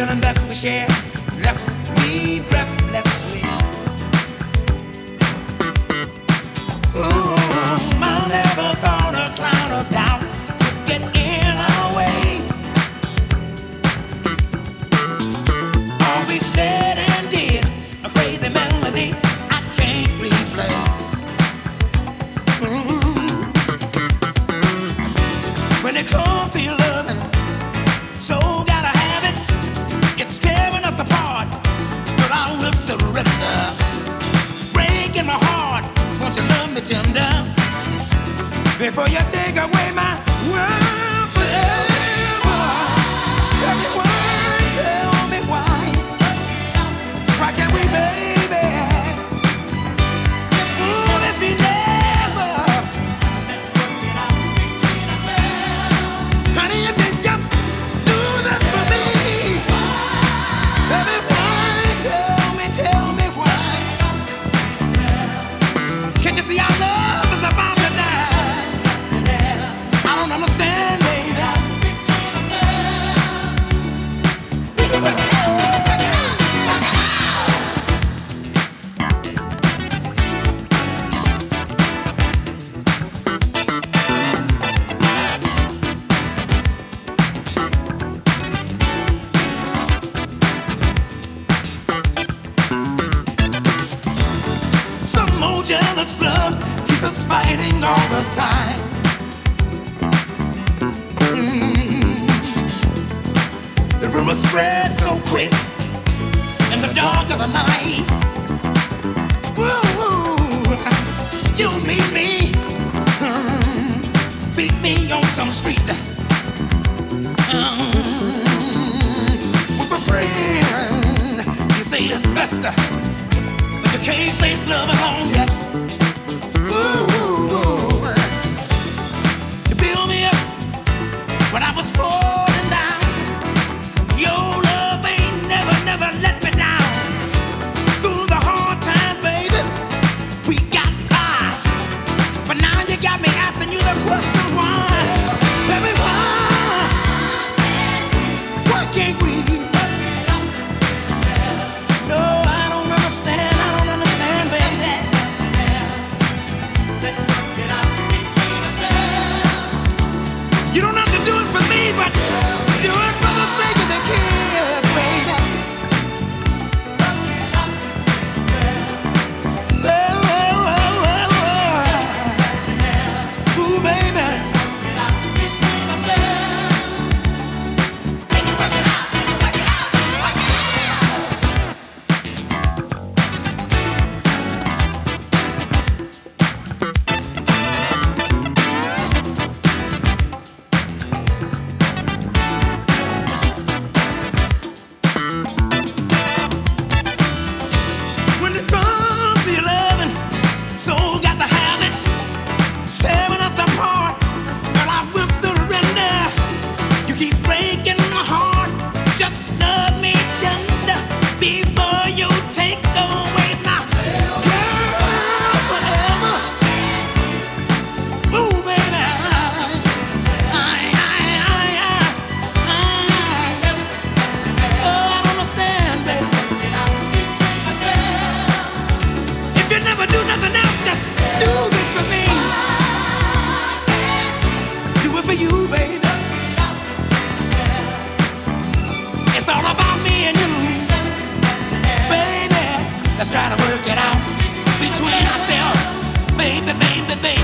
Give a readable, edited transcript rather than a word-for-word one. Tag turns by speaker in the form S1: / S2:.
S1: feeling that we share left me breathlessly. Ooh, I never thought a cloud of doubt would get in our way. All we said and did, a crazy melody I can't replay. When it comes to your loving, so gotta have it. It's tearing us apart, but I will surrender. Breaking my heart, won't you love me tender? Before you take away my world forever. Tell me why, tell me why. Why can't we, baby? Ooh, if you never, let's work it out between ourselves. Honey, if you just do that for me. Baby, why? Tell me why. Can't you see our love is about to die? I don't understand, baby. Some more jealous love keeps us fighting all the time. The rumors spread so quick in the dark of the night. Woo, you meet me, beat me on some street with a friend. You say it's best, but you can't face love alone yet. Ooh, to build me up when I was falling down. Your love ain't never let me down. Through the hard times, baby, we got by. But now you got me asking you the question why. Tell me why. Why can't we? No, I don't understand. I don't understand, baby. Let's work it out between ourselves. You don't have to do it for me, but do it for the sake of the kids, baby. Ooh, baby. When it comes to your loving, so got to have it. Tearing us apart, girl, I will surrender. You keep breaking my heart, just love me tender before you take away my world forever. Ooh, baby, oh, I don't understand, baby. If you never do nothing else, just do this for me. Do it for you, baby. It's all about me and you, baby. Let's try to work it out between ourselves, baby, baby, baby.